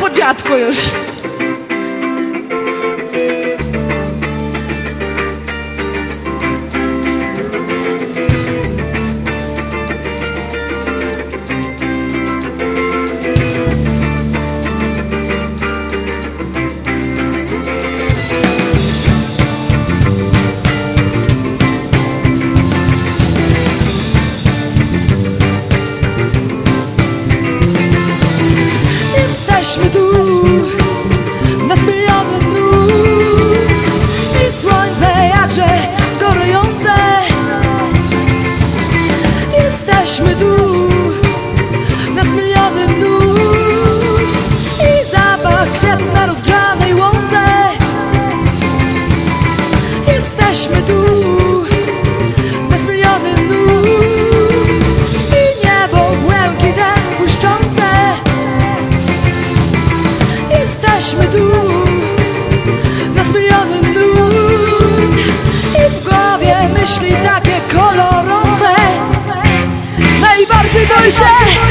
po dziadku już. Jesteśmy tu, nas miliony dnów i słońce jakże gorujące. Jesteśmy tu, nas miliony dnów i zapach kwiatów na rozgrzanej łące. Jesteśmy tu, nas miliony dnów i niebo błękitem błyszczące. Jesteśmy tu, nas miliony dnów i w głowie myśli takie kolorowe. Najbardziej boję się